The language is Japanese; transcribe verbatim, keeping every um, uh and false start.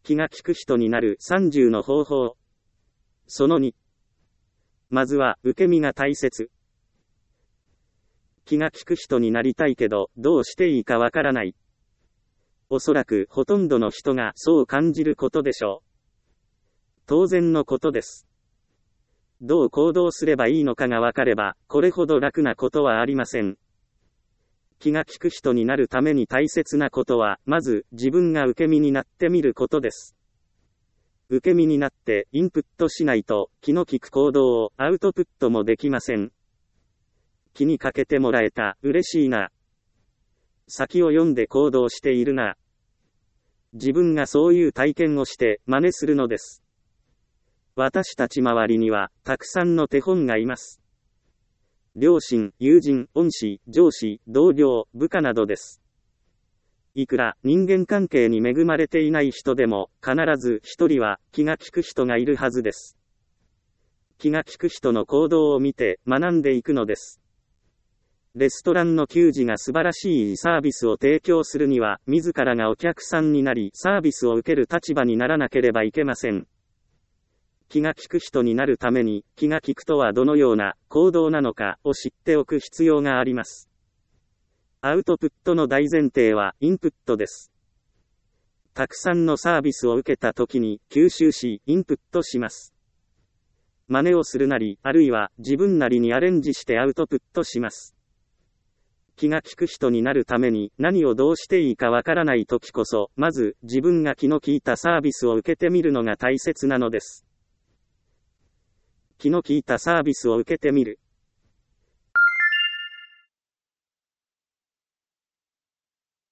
気が利く人になるさんじゅうの方法。そのに。まずは、受け身が大切。気が利く人になりたいけど、どうしていいかわからない。おそらく、ほとんどの人がそう感じることでしょう。当然のことです。どう行動すればいいのかがわかれば、これほど楽なことはありません。気が利く人になるために大切なことは、まず、自分が受け身になってみることです。受け身になって、インプットしないと、気の利く行動をアウトプットもできません。気にかけてもらえた、嬉しいな。先を読んで行動しているな。自分がそういう体験をして、真似するのです。私たち周りには、たくさんの手本がいます。両親、友人、恩師、上司、同僚、部下などです。いくら人間関係に恵まれていない人でも、必ず一人は気が利く人がいるはずです。気が利く人の行動を見て学んでいくのです。レストランの給仕が素晴らしいサービスを提供するには、自らがお客さんになり、サービスを受ける立場にならなければいけません。気が利く人になるために、気が利くとはどのような行動なのかを知っておく必要があります。アウトプットの大前提はインプットです。たくさんのサービスを受けたときに吸収し、インプットします。真似をするなり、あるいは自分なりにアレンジしてアウトプットします。気が利く人になるために何をどうしていいかわからないときこそ、まず自分が気の利いたサービスを受けてみるのが大切なのです。気の利いたサービスを受けてみる。